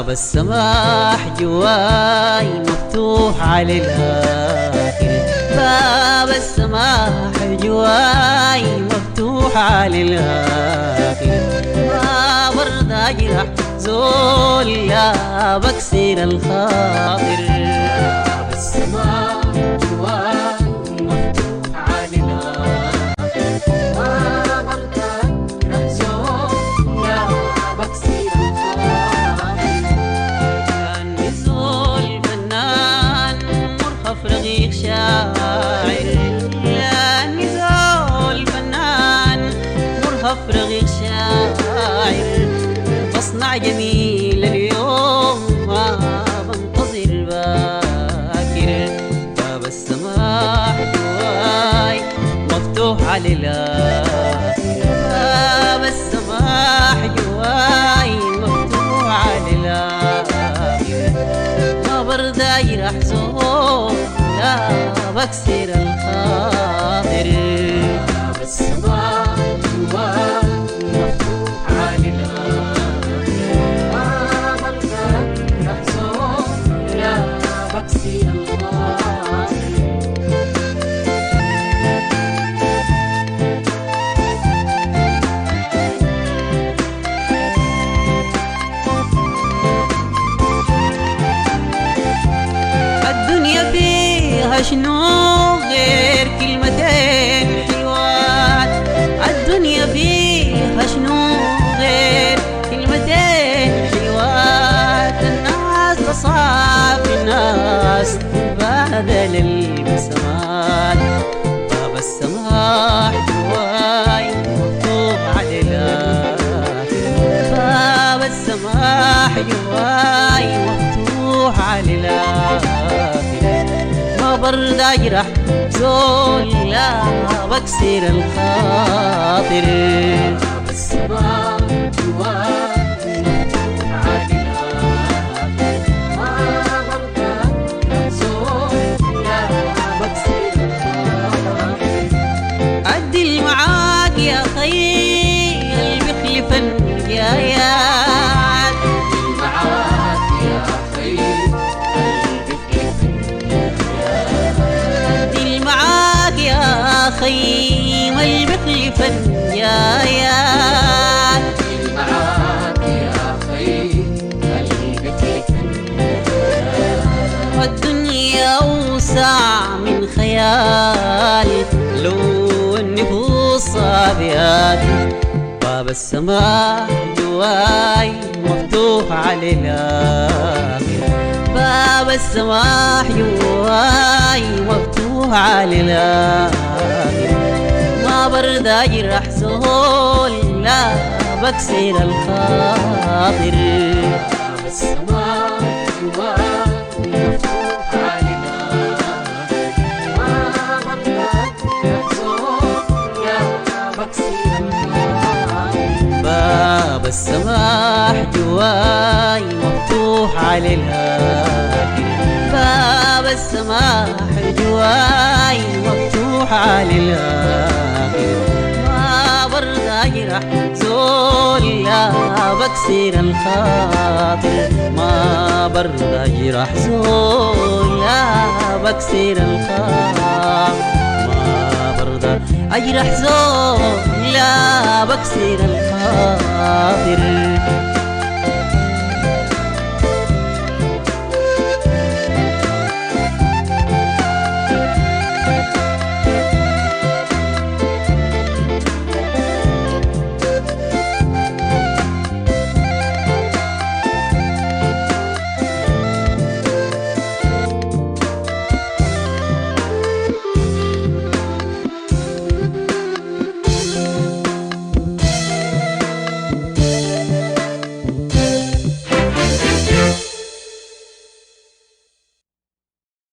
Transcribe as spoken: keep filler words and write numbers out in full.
السماح جواي مفتوح على الآخر، باب السماح جواي مفتوح على الآخر، ما برضى أجرح زول لا بكسر الخاطر. باب السماح جواي مفتوح على الآخر، ما برضى أجرح زول لا بكسر الخاطر. كان زول فنان مرهف رقيق شاعر، كان زول فنان مرهف رقيق شاعر، بصنع جميل اليوم ما بنتظر باكر. باب السماح جواي مفتوح على الآخر، باب السماح جواي مفتوح على الآخر، ما برضى أجرح زول لا بكسر الخاطر. باب السماح جواي مفتوح على الآخر، ما برضى أجرح زول لا بكسر الخاطر. الدنيا فيها شنو غير كلمتين حلوات، الدنيا فيها شنو غير كلمتين حلوات، الناس تصاب الناس تبادل البسمات. باب السماح جواي مفتوح على الآخر، باب السماح جواي مفتوح على الآخر، ما برضى أجرح زول لا بكسر الخاطر. باب السماح جواي مفتوح على الآخر، ما برضى أجرح زول لا بكسر الخاطر. عدل معاك يا خي اللي بيخلف الجايات، معاك يا خي اللي معاك يا خي ما اللي بيخلف الجايات، معاك يا خي اللي بيخلف الجايات. الدنيا أوسع من خيالي لو النفوس صابيات. باب السماح جواي مفتوح على الآخر، باب السماح جواي مفتوح على الآخر، ما برضى أجرح زول لا بكسر الخاطر. باب السماح جواي مفتوح على الآخر، ما برضى أجرح زول لا بكسر الخاطر. باب السماح جواي مفتوح على الآخر، باب السماح جواي مفتوح على الآخر، ما برضى أجرح زول لا بكسر الخاطر، ما برضى أجرح زول لا بكسر الخاطر، ما برضى أجرح زول لا بكسر الخاطر.